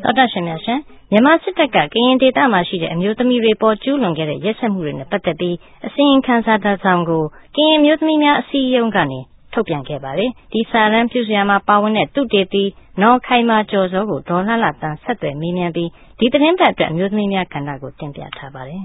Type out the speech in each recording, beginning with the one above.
တော်တာရှင်များရှင်မြန်မာစစ်တပ်ကကရင်ဒေသမှာရှိတဲ့အမျိုးသမီးတွေပေါ်ကျူးလွန်ခဲ့တဲ့ရက်စက်မှုတွေနဲ့ပတ်သက်ပြီးအစီရင်ခံစာတစ်စောင်ကိုကရင်မျိုးသမီးများအစည်းအရုံးကနေထုတ်ပြန်ခဲ့ပါတယ်။ဒီစာတမ်းပြုစုရာမှာပါဝင်တဲ့သုတေသီနော်ခိုင်မာကျော်စောကိုဒေါ်လှလှတန်းဆက်သွယ်မေးမြန်းပြီးဒီသတင်းပတ်အတွက်အမျိုးသမီးများကဏ္ဍကိုတင်ပြထားပါတယ်။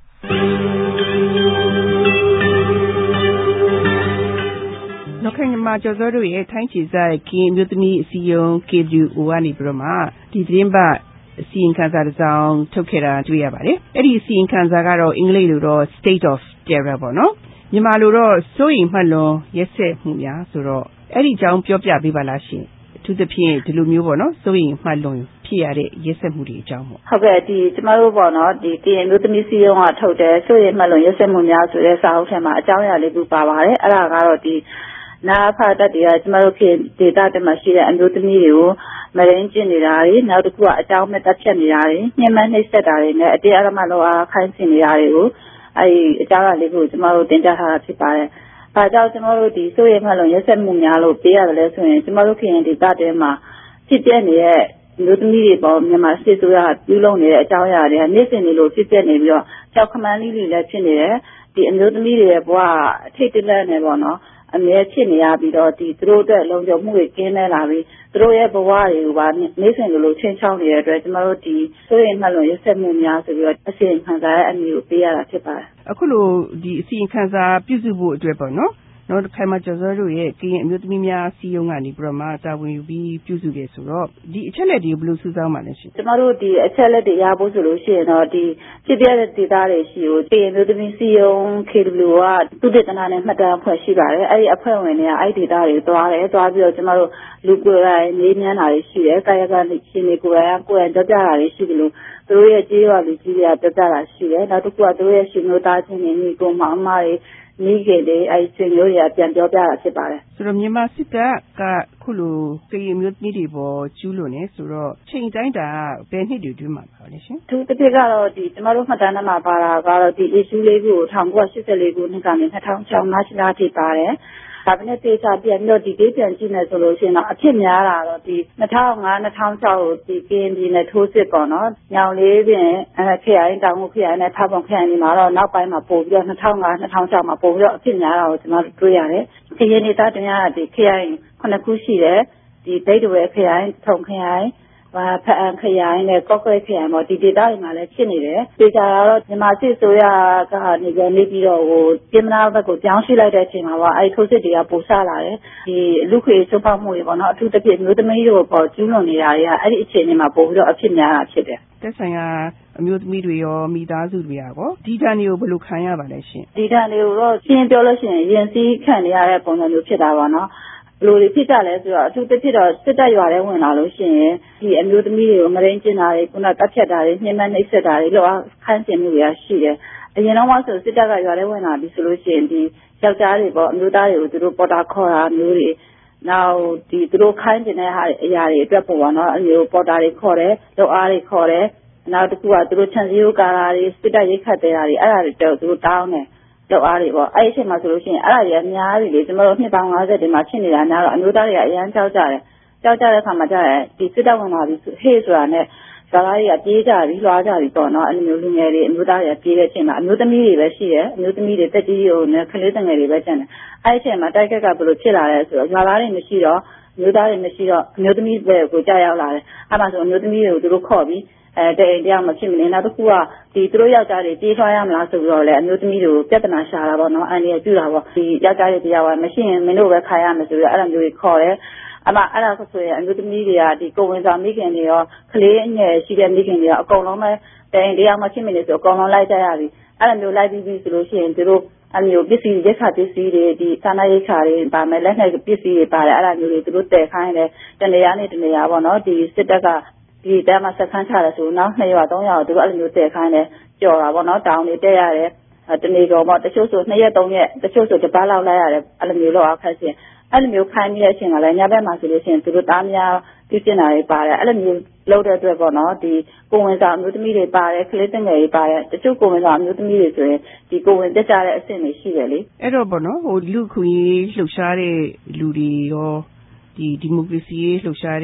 နော်ခိုင်မာကျော်စောတို့ရဲ့ထိုင်းချီဆိုင်ကရင်မျိုးသမီးအစည်းအရုံး KWO ကနေပြီးတော့မှဒီသတင်းပတ်အစီရင်ခံစာတစ်စောင်ထုတ်ခဲ့တာတွေ့ရပါတယ်။အဲ့ဒီအစီရင်ခံစာကတော့အင်္ဂလိပ်လိုတော့ State of Terror ပေါ့နော်။မြန်မာလိုတော့စိုးရိမ်မှတ်လွန်ရက်စက်မှုများဆိုတော့အဲ့ဒီအကြောင်းပြောပြပေးပါလားရှင်။အထူးသဖြင့်ဒီလိုမျိုးပေါ့နော်စိုးရိမ်မှတ်လွန်ဖြစ်ရတဲ့ရက်စက်မှုတွေအကြောင်းပေါ့။ဟုတ်ကဲ့ကျမတို့ပေါ့နော်ဒီကရင်မျိုးသမီးစည်းရုံးကထုတ်တဲ့စိုးရိမ်မှတ်လွန်ရက်စက်မှုများဆိုတဲ့စာအုပ်ထဲမှာအကြောင်းအရာလေးခုပါပါတယ်။အဲ့ဒါကတော့နာဖာတက်တွေကကျမတို့ဖြစ်ဒေတာတမှာရှိတဲ့အမျိုးသမီးတွေကိုမရင်းကျင်နေတာတွေနောက်တစ်ခုကအကြောင်းမဲ့တက်ဖြတ်နေတာတွေညှဉ်းပန်းနှိပ်စက်တာတွေနဲ့အတင်းအဓမ္မလုပ်အားခိုင်းစေနေတာတွေကိုအဲဒီအကြောင်းအရာလေးကိုကျမတို့တင်ပြထားတာဖြစ်ပါတယ်။ဒါကြောင့်ကျမတို့ဒီစိုးရိမ်မှတ်လွန်ရက်စက်မှုများလို့ပေးရတယ်လဲဆိုရင်ကျမတို့ခင်ဒေတာတဲမှာဖြစ်ပြနေတဲ့မျိုးသမီးတွေပေါ်မြန်မာစစ်ဆိုးရပြုလုပ်နေတဲ့အကြောင်းအရာတွေကနေ့စဉ်လိုဖြစ်ပြနေပြီးတော့ကြောက်ခမန်းလေးတွေလည်းဖြစ်နေတယ်ဒီအမျိုးသမီးတွေရဲ့ဘဝအထိတ်တလန့်နေပေါ့နော်အမြဲဖြစ်နေရပြီးတော့သူတို့အတွက်လုံခြုံမှုတွေကျင်းနေလာပြီးသူတို့ရဲ့ဘဝတွေကိုပါနေ့စဉ်လိုချင်းချောင်းနေတဲ့အတွက်ကျမတို့ဒီစိုးရိမ်မှတ်လွန်ရက်စက်မှုများဆိုပြီးတော့အစီရင်ခံစာရဲ့အမည်ကိုပေးရတာဖြစ်ပါတယ်အခုလိုဒီအစီရင်ခံစာပြုစုဖို့အတွက်ပေါ့နော်နောက်တစ်ခါမှကျော်စောတို့ရဲ့ကရင်အမျိုးသမီးများစီယုံကနေပြီးတော့မှတာဝန်ယူပြီးပြုစုခဲ့ဆိုတော့ဒီအချက်လက်တွေဘယ်လိုစူးစမ်းပါလဲရှင်ကျမတို့ဒီအချက်လက်တွေရဖို့ဆိုလို့ရှိရင်တော့ဒီဖြစ်ပြတဲ့ဒေတာတွေရှိကိုကရင်အမျိုးသမီးစီယုံ KW ကသူတေသနာနဲ့မှတ်တမ်းအဖွဲ့ရှိပါတယ်အဲ့ဒီအဖွဲ့ဝင်တွေကအဲ့ဒီဒေတာတွေသွားပြီးတော့ကျမတို့လူကိုယ်တိုင်နေမြန်းတာတွေရှိတယ်ကာယကရှင်တွေကိုယ်တိုင်ပြောပြတာတွေရှိတယ်လို့သူတို့ရဲ့ကြေးရွာလူကြီးတွေကပြောပြတာရှိတယ်နောက်တစ်ခုကသူတို့ရဲ့ရှင်မျိုးသားချင်းတွေညီကိုမောင်မတွေမိခင်တွေအဲ့ဆွေမျိုးတွေကပြန်ပြောပြတာဖြစ်ပါတယ်ဆိုတော့မြန်မာစစ်တပ်ကခုလိုကရင်မျိုးသမီးတွေပေါ်ကျူးလွန်နေဆိုတော့ချိန်တိုင်းတာဘယ်နှစ်တွေတွင်းမှာပါလဲရှင်သူတစ်ပြည့်ကတော့ကျမတို့မှတ်တမ်းထဲမှာပါတာကတော့ဒီ issue လေးကို1984ခုနှစ်ကနေ2006မတ်လအထိပါတယ်ဒါပေမဲ့တေချာပြန်ပြီးတော့ဒီဒေးပြန်ကြည့်နေဆိုလို့ရှိရင်တော့အဖြစ်များတာတော့ဒီ2005 2006ကိုဒီကရင်ပြည်နယ်ထိုးစစ်ပေါ့နော်ညောင်လေးပင်ခရိုင်တောင်ငူခရိုင်နဲ့ဖပုံခရိုင်ဒီမှာတော့နောက်ပိုင်းမှာပို့ပြီးတော့2005 2006မှာပို့ပြီးတော့အဖြစ်များတာကိုကျွန်တော်တို့တွေ့ရတယ်ခရင်ဒေသတင်ရဒီခရိုင်9ခုရှိတယ်ဒီဒိတ်တဝဲခရိုင်ထုံခရိုင်ဖအံခရိုင်နဲ့ကော့ကွဲခရိုင်ပေါ့ဒီဒေသတွေမှာလည်းဖြစ်နေတယ်။ဒေသကတော့မြန်မာစစ်ဆိုရကနေပြီးတော့ပြင်မနာဘက်ကိုပြောင်းရွှေ့လိုက်တဲ့အချိန်မှာပေါ့အဲဒီထိုးစစ်တွေကပိုဆလာတယ်။ဒီလူခွေစုပေါက်မှုတွေပေါ့နော်အထူးသဖြင့်မျိုးသမီးတို့ပေါ်ကျူးလွန်နေတာတွေကအဲ့ဒီအခြေအနေမှာပို့ပြီးတော့အဖြစ်များတာဖြစ်တယ်။သက်ဆိုင်ရာအမျိုးသမီးတွေရောမိသားစုတွေရောဒီတန်တွေကိုဘယ်လိုခံရပါလဲရှင်။ဒီတန်တွေကိုတော့ရှင်းပြောလို့ရှိရင်ရင်စည်းခံရတဲ့ပုံစံမျိုးဖြစ်တာပေါ့နော်။လူတွေဖြစ်ကြလဲဆိုတော့အထူးသဖြင့်တော့စစ်တပ်ရွာထဲဝင်လာလို့ရှိရင်ဒီအမျိုးသမီးတွေကိုမရင်းကျင်တာတွေခုနကဖြတ်တာတွေညှဉ်းပန်းနှိပ်စက်တာတွေလောက်ခိုင်းစင်မှုတွေရှိတယ်အရင်တော့မှဆိုစစ်တပ်ကရွာထဲဝင်လာပြီဆိုလို့ရှိရင်ဒီယောက်ျားတွေပေါ့အမျိုးသားတွေကိုသူတို့ပေါ်တာခေါ်တာမျိုးတွေနောက်ဒီသူတို့ခိုင်းကျင်တဲ့အရာတွေအတွက်ပေါ့နော်အမျိုးပေါ်တာတွေခေါ်တယ်လောက်အားတွေခေါ်တယ်နောက်တစ်ခုကသူတို့ခြံစည်းရိုးကာတာတွေစစ်တပ်ရိတ်ခတ်တဲ့တာတွေအဲ့ဒါတွေတော့သူတို့တောင်းတယ်လောက်အားတွေပေါ့အဲ့ဒီအချိန်မှာဆိုလို့ရှိရင်အဲ့ဒါတွေအများကြီးလေကျွန်တော်တို့နှစ်ပေါင်း50ဒီမှာဖြစ်နေတာများတော့အမျိုးသားတွေကအရန်ကြောက်ကြတယ်ကြောက်ကြတဲ့အခါမှာကျရင်ဒီစစ်တပ်ဝင်လာပြီးဟေ့ဆိုတာနဲ့ဇာလာတွေကပြေးကြပြီးလွှားကြပြီးပေါ့နော်အဲ့လိုမျိုးလူငယ်တွေအမျိုးသားတွေကပြေးတဲ့အချိန်မှာအမျိုးသမီးတွေပဲရှိတယ်အမျိုးသမီးတွေတက်ကြီးတွေနဲ့ကလေးငယ်တွေပဲကျန်တယ်အဲ့ဒီအချိန်မှာတိုက်ခက်ကဘယ်လိုဖြစ်လာလဲဆိုတော့ဇာလာတွေမရှိတော့အမျိုးသားတွေမရှိတော့အမျိုးသမီးတွေကိုကြောက်ရောက်လာတယ်အဲ့မှာဆိုအမျိုးသမီးတွေကိုသူတို့ခေါ်ပြီးတဲ့အိမ်တရားမဖြစ်မနေနောက်တစ်ခုကဒီသူတို့ယောက်ျားတွေပြေးထွားရမလားဆိုပြီးတော့လေအမျိုးသမီးတွေကိုပြဿနာရှာတာပေါ့နော်အန်ဒီရပြတာပေါ့ဒီယောက်ျားတွေတရားကမရှိရင်မင်းတို့ပဲခါရမယ်ဆိုပြီးတော့အဲ့လိုမျိုးတွေခေါ်တယ်အမအဲ့ဒါဆိုရင်အမျိုးသမီးတွေကဒီကိုဝင်ဆောင်မိခင်တွေရောကလေးအငယ်ရှိတဲ့မိခင်တွေရောအကုန်လုံးပဲတဲ့အိမ်တရားမဖြစ်မနေဆိုအကုန်လုံးလိုက်ကြရပြီအဲ့လိုမျိုးလိုက်ပြီးဆိုလို့ရှိရင်သူတို့အမျိုးပစ္စည်းရက်ခပစ္စည်းတွေဒီသာနာရိတ်ခါတွေပါမယ်လက်နဲ့ပစ္စည်းတွေပါတယ်အဲ့ဒါမျိုးတွေသူတို့တည်ခိုင်းတယ်တနေရာနဲ့တနေရာပေါ့နော်ဒီစစ်တပ်ကဒီတဲမှာဆက်ခန်းချတယ်ဆိုနောက်2ရွာ3ရွာသူတို့အဲ့လိုမျိုးတည်ခိုင်းတယ်ကြော်တာပေါ့နော်တောင်းနေတက်ရတယ်တနေ့ကောင်ပေါ့တချို့ဆို2ရက်3ရက်တချို့ဆိုတစ်ပတ်လောက်လိုက်ရတယ်အဲ့လိုမျိုးတော့အခက်ရှင်အဲ့လိုမျိုးခိုင်းနေတဲ့အချိန်ကလည်းညဘက်မှာဆိုလို့ရှိရင်သူတို့သားများပြည့်နေတာတွေပါတယ်အဲ့လိုမျိုးလုပ်တဲ့အတွက်ပေါ့နော်ဒီကိုဝင်ဆောင်အမျိုးသမီးတွေပါတယ်ကလေးငယ်တွေပါတယ်တချို့ကိုဝင်ဆောင်အမျိုးသမီးတွေဆိုရင်ဒီကိုဝင်တက်ကြတဲ့အဆင့်တွေရှိတယ်လေအဲ့တော့ပေါ့နော်ဟိုလူခွင့်လှုပ်ရှားတဲ့လူတွေရောဒီမိုကရေစီလှုပ်ရှားတဲ့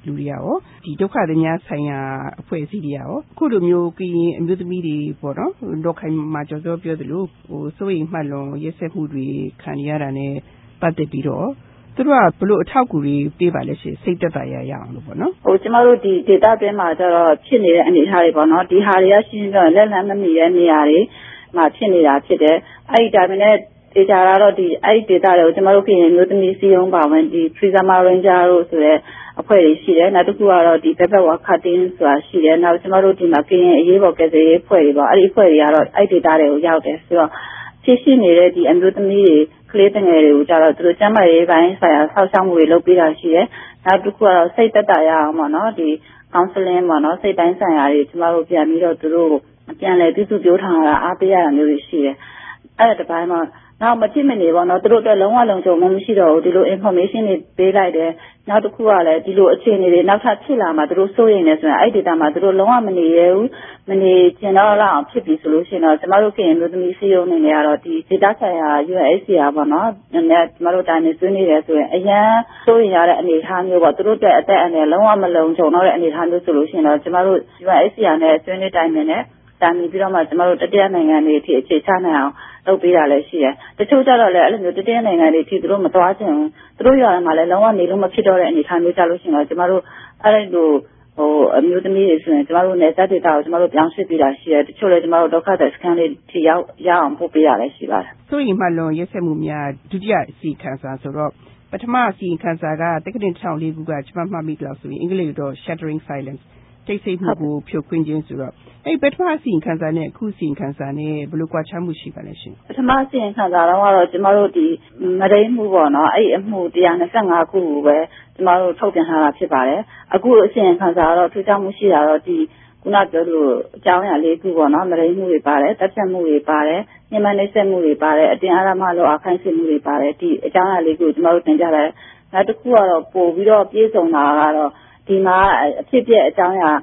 လူတွေရောဒီဒုက္ခသည်များဆိုင်ရာအဖွဲ့အစည်းတွေရောခုလိုမျိုးကရင်အမျိုးသမီးတွေပေါ့နော်ဒေါက်ခိုင်မာကျော်စောပြောသလိုစိုးရိမ်မှတ်လွန်ရက်စက်မှုတွေခံရတာနဲ့ပတ်သက်ပြီးတော့သူတို့ကဘလို့အထောက်အကူတွေပေးပါလဲရှင်စိတ်သက်သာရအောင်လို့ပေါ့နော်ကျမတို့ဒီဒေတာတွင်းမှာကျတော့ဖြစ်နေတဲ့အနေအထားတွေပေါ့နော်ဒီဟာတွေကရှင်းတော့လက်လန်းမမီတဲ့နေရာတွေမှာဖြစ်နေတာဖြစ်တယ်အဲ့ဒီဒါပေမဲ့ဒေတာကတော့ဒီအဲ့ဒီဒေတာတွေကိုကျမတို့ကရင်မျိုးသမီးစီယုံပါဝင်ဒီ Prisma Ranger တို့ဆိုတဲ့အဖွဲ့တွေရှိတယ်နောက်တစ်ခုကတော့ဒီ Bebek Wakatin ဆိုတာရှိတယ်နောက်ကျမတို့ဒီမှာကရင်အရေးပေါ်ကယ်ဆယ်ရေးအဖွဲ့တွေပေါ့အဲ့ဒီအဖွဲ့တွေကတော့အဲ့ဒီဒေတာတွေကိုရောက်တယ်ဆိုတော့ဖြစ်ရှိနေတဲ့ဒီအမျိုးသမီးတွေကလေးတငယ်တွေကိုကြတော့သူတို့ကျန်းမာရေးပိုင်းဆိုင်ရာဆောက်ရှောက်မှုတွေလုပ်ပေးတာရှိတယ်နောက်တစ်ခုကတော့စိတ်သက်သာရအောင်ပေါ့နော်ဒီ counseling ပေါ့နော်စိတ်တိုင်းဆိုင်ရာတွေကျမတို့ပြန်ပြီးတော့သူတို့ပြန်လဲပြုစုပြောထားတာအားပေးရတာမျိုးတွေရှိတယ်အဲ့ဒါတစ်ပိုင်းမှာနောက်မဖြစ်မနေပေါ့နော်သူတို့အတွက်လုံးဝလုံခြုံမှုမရှိတော့ဘူးဒီလို information တွေပေးလိုက်တယ်နောက်တစ်ခုကလည်းဒီလိုအခြေအနေတွေနောက်ထပ်ဖြစ်လာမှသူတို့စိုးရိမ်နေဆိုရင်အဲ့ဒီ data မှာသူတို့လုံးဝမနေရဘူးမနေကျင်တော့လောက်အောင်ဖြစ်ပြီဆိုလို့ရှိရင်တော့ကျမတို့ကရင်မျိုးသမီးစီယုံနေနေရတော့ဒီ data ဆိုင်ရာ UNHCR ပေါ့နော်နည်းနည်းကျမတို့တိုင်းနေဆွေးနေတယ်ဆိုရင်အရန်စိုးရိမ်ရတဲ့အနေအထားမျိုးပေါ့သူတို့အတွက်အသက်အန္တရာယ်လုံးဝမလုံခြုံတော့တဲ့အနေအထားမျိုးဆိုလို့ရှိရင်တော့ကျမတို့ UNHCR နဲ့ဆွေးနွေးတိုင်းနေတယ်တာမီပြီးတော့မှကျမတို့တတိယနိုင်ငံတွေအထိအခြေချနိုင်အောင်လုပ်ပေးတာလည်းရှိတယ်။တချို့ကြတော့လည်းအဲ့လိုမျိုးတတိယနိုင်ငံတွေအထိသူတို့မသွားချင်ဘူး။သူတို့ရွာမှာလည်းလုံးဝနေလို့မဖြစ်တော့တဲ့အနေအထားမျိုးကြလို့ရှိရင်တော့ကျမတို့အဲ့လိုအမျိုးသမီးတွေဆိုရင်ကျမတို့နယ်စပ်ဒေသကိုကျမတို့ပြောင်းရွှေ့ပေးတာရှိတယ်။တချို့လည်းကျမတို့ဒုက္ခသည်စခန်းလေးထိရောက်အောင်ပို့ပေးတာလည်းရှိပါတယ်။စိုးရိမ်မှလွန်ရက်စက်မှုများဒုတိယအစီခံစာဆိုတော့ပထမအစီခံစာကတက္ကသိုလ်2004ခုကကျမမှတ်မိလို့ဆိုရင်အင်္ဂလိပ်တော့ Shattering Silenceတိတ်ဆိတ်မှုကိုဖြိုခွင်းခြင်းဆိုတော့အဲ့ပထမအစီခံစာနဲ့အခုအစီခံစာနဲ့ဘယ်လိုကွာခြားမှုရှိပါလဲရှင်ပထမအစီခံစာတော့ကျမတို့ဒီမရိမှုပေါ့နော်အဲ့အမှု125ခုကိုပဲကျမတို့ထုတ်ပြန်ထားတာဖြစ်ပါတယ်အခုအစီခံစာတော့ထူးခြားမှုရှိတာတော့ဒီခုနပြောလို့အကြောင်းအရာ၄ခုပေါ့နော်မရိမှုတွေပါတယ်တပ်ဖြတ်မှုတွေပါတယ်ညှဉ်းပန်းနှိပ်စက်မှုတွေပါတယ်အတင်းအဓမ္မလို့အခန့်စစ်မှုတွေပါတယ်ဒီအကြောင်းအရာ၄ခုကိုကျမတို့သင်ကြားတယ်နောက်တစ်ခုကတော့ပို့ပြီးတော့ပြေဆုံးတာကတော့ဒီမှာအဖြစ်ပြက်အကြောင်းအရာ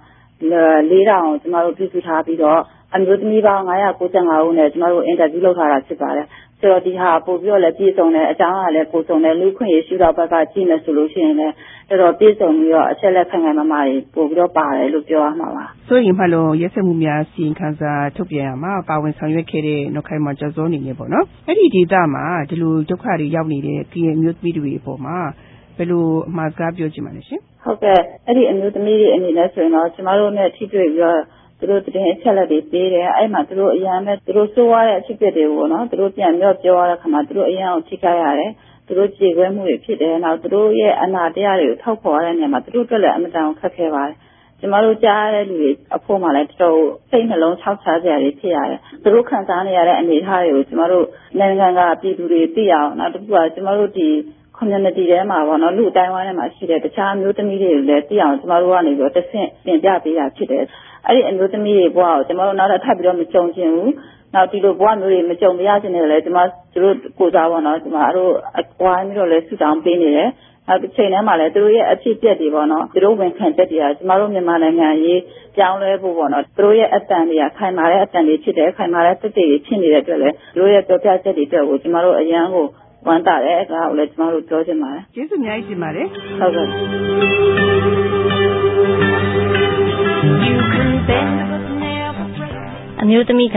4000ကျမတို့ပြုစုထားပြီးတော့အမျိုးသမီးပေါင်း995ဦးနဲ့ကျမတို့အင်တာဗျူးလုပ်ထားတာဖြစ်ပါတယ်ဆိုတော့ဒီဟာပို့ပြီးတော့လည်းပြည်စုံတယ်အကြောင်းအရာလည်းပို့စုံတယ်လူခွင့်ရေးရှုထောင့်ဘက်ကကြည့်မယ်ဆိုလို့ရှိရင်လည်းတော်တော်ပြည်စုံပြီးတော့အချက်လက်ခံခံမှတွေပို့ပြီးတော့ပါတယ်လို့ပြောရမှာပါဆိုရင်မှလို့ရက်စက်မှုများစီရင်ခံစာထုတ်ပြန်ရမှာပါဝင်ဆောင်ရွက်ခဲ့တဲ့နောက်ခိုင်မှာကျော်စောနေနေပေါ့နော်အဲ့ဒီဒေသမှာဒီလိုဒုက္ခတွေရောက်နေတဲ့ကရင်မျိုးသမီးတွေအပေါ်မှာဘယ်လိုအမှားစကားပြောချင်ပါလဲရှင်ဟုတ်ကဲ့အဲ့ဒီအမျိုးသမီးတွေအနေနဲ့ဆိုရင်တော့ကျမတို့နဲ့ထိတွေ့ပြီးတော့သူတို့တင်အချက်လက်တွေပေးတယ်အဲ့မှာသူတို့အရန်နဲ့သူတို့စိုးရတဲ့အဖြစ်အပျက်တွေကိုနော်သူတို့ပြန်ပြီးတော့ပြောရတဲ့ခါမှာသူတို့အရန်အောင်ထိခိုက်ရတယ်သူတို့ကြေခွဲမှုတွေဖြစ်တယ်နောက်သူတို့ရဲ့အနာတရားတွေကိုထောက်ဖော်ရတဲ့နေရာမှာသူတို့အတွက်လည်းအမတန်ခက်ခဲပါတယ်ကျမတို့ကြားရတဲ့လူတွေအဖို့မှလည်းတော်တော်စိတ်နှလုံးခြောက်ခြားစရာတွေဖြစ်ရတယ်သူတို့ခံစားနေရတဲ့အနေအထားတွေကိုကျမတို့နိုင်ငံကပြည်သူတွေသိအောင်နောက်တစ်ခုကကျမတို့ဒီcommunity ထဲမှာပေါ့နော်လူအတိုင်းဝိုင်းထဲမှာရှိတဲ့တခြားအမျိုးသမီးတွေလည်းသိအောင်ကျမတို့ကနေပြီးတော့တစ်ဆင့်တင်ပြပေးတာဖြစ်တယ်။အဲ့ဒီအမျိုးသမီးတွေဘဝကိုကျမတို့နောက်ထပ်ပြီးတော့မကြုံချင်ဘူး။နောက်ဒီလိုဘဝမျိုးတွေမကြုံရချင်တယ်လေကျမတို့ကိုစားပေါ့နော်ကျမတို့အကွာပြီးတော့လည်းဆူတောင်းပေးနေတယ်။နောက်တစ်ချိန်ထဲမှာလည်းသူတို့ရဲ့အဖြစ်အပျက်တွေပေါ့နော်သူတို့ဝန်ခံချက်တွေကကျမတို့မြန်မာနိုင်ငံရေးပြောင်းလဲဖို့ပေါ့နော်သူတို့ရဲ့အတန်တွေကခိုင်မာတဲ့အတန်တွေဖြစ်တယ်ခိုင်မာတဲ့သက်သေတွေဖြစ်နေတဲ့အတွက်လည်းသူတို့ရဲ့ပြောပြချက်တွေအတွက်ကိုကျမတို့အရန်ကိုဝမ်းသာတယ်ဒါကိုလည်းကျမတို့ပြောချင်ပါတယ်ကျေးဇူးအများကြီးတင်ပါတယ်ဟုတ်ကဲ့အမျိုးသမီး